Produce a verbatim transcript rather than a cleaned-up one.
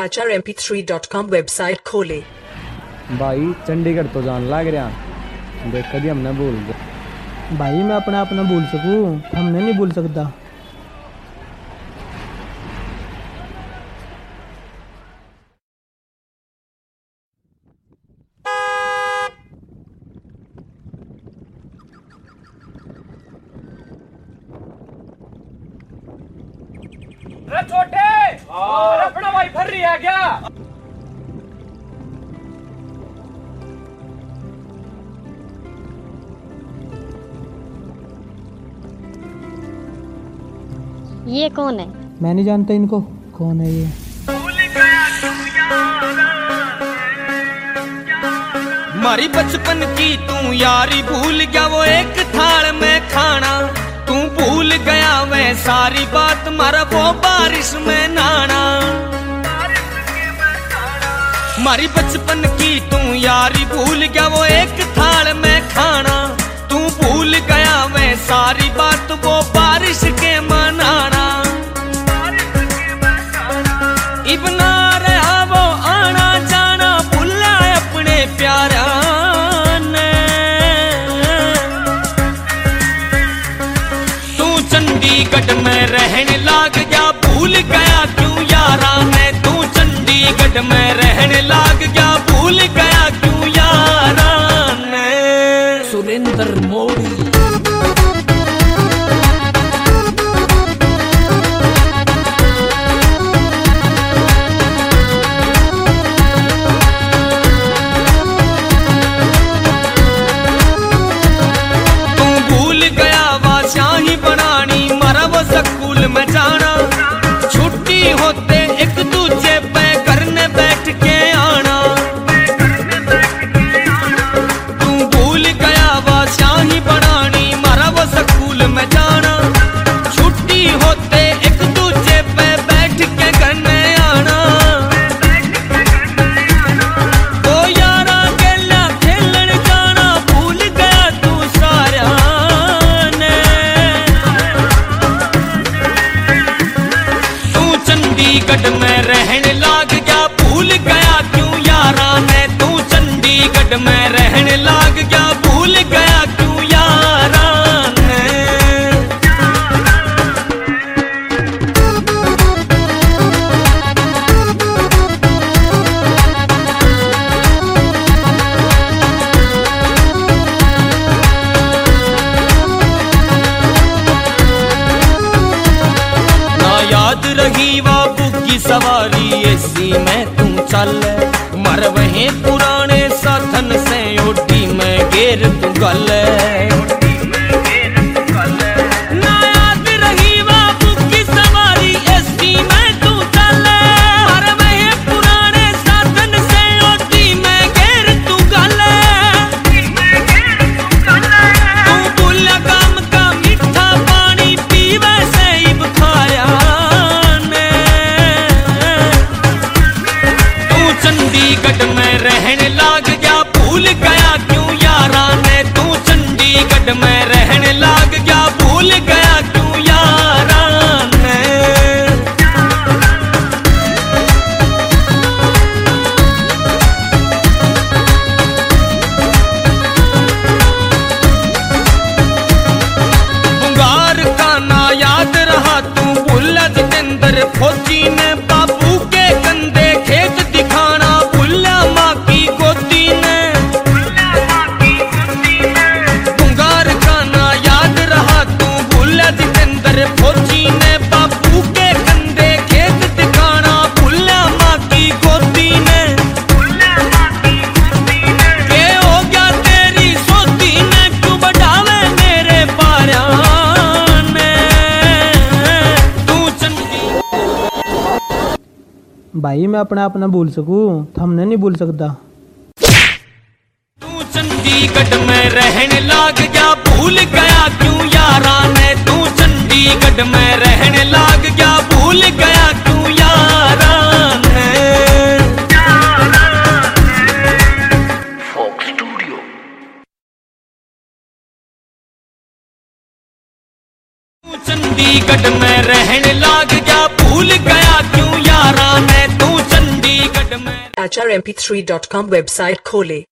H R M P three dot com website खोले। भाई चंडीगढ़ तो जान लग रहा देख कभी हमने भूल गया। भाई मैं अपना अपना भूल सकूं, हमने नहीं भूल सकता। अरे छोटे, अरे अपना भाई भर रही है क्या? ये कौन है? मैं नहीं जानता इनको, कौन है ये? मारी बचपन की तू यारी भूल गया वो एक थाल में खाना। तू भूल गया वह सारी बात मारा वो बारिश में नहाना। मारी बचपन की तू यारी भूल गया वो एक थाल में खाना। तू भूल गया वह सारी बात वो बारिश के मनाना। इबना रहा वो आना जाना भूला अपने प्यारा ने। तू चंडीगढ़ में रहने लग गया भूल गया क्यों यारा ने। तू चंडीगढ़ में रहने लग गया भूल गया क्यों यारा ने। सुरेंद्र मोदी स्कूल में जाना छुट्टी होते एक दूजे पे करने बैठ के आना। तू भूल गया वो शाही बनानी मारा वो स्कूल में जाना छुट्टी होते एक दूजे पे बैठ के करने आना। तो यारा खेलना खेलन जाना भूल गया तू सारा ने। चंडीगढ़ में रहने लग गया भूल गया क्यों यारा ने। तू चंडीगढ़ में रहने लग गया भूल गया क्यों यारा ने। ना याद रही वा की सवारी ऐसी में तू चल मर वहीं पुराने साधन से ओटी में घेर तू गल। ना याद रही बाबू की सवारी ऐसी में तू चल मर वहीं पुराने साधन से ओटी में घेर तू गल। तू भूला काम का मीठा पानी पीवे से ही बुखाया। चंडीगढ़ में रहने लग गया भूल गया क्यों यारा ने। तू चंडीगढ़ में रहने लग गया भूल गया क्यों यारा ने। बुंगार का ना याद रहा तू भूला जितेंद्र फौजी ने। बाबू के कंधे खेत दिखाना भूला माँ की गोदी ने। बुंगार का ना याद रहा तू भूला जितेंद्र फौजी ने। बाबू के कंधे खेत दिखाना भूला माँ की गोदी ने। के हो गया तेरी सोती ने क्यों बढ़ावे मेरे पारा ने। तू चंडी भाई मैं अपना अपना भूल सकूं, हमने नहीं भूल सकता। तू चंडीगढ़ में रहने लग गया भूल गया क्यों यारा ने। तू चंडीगढ़ में रहने लग गया भूल गया क्यों यारा ने। तू चंडीगढ़ में रहने लग गया भूल गया क्यों यारा ने। तू Chandigarh culture M P three dot com website खोले।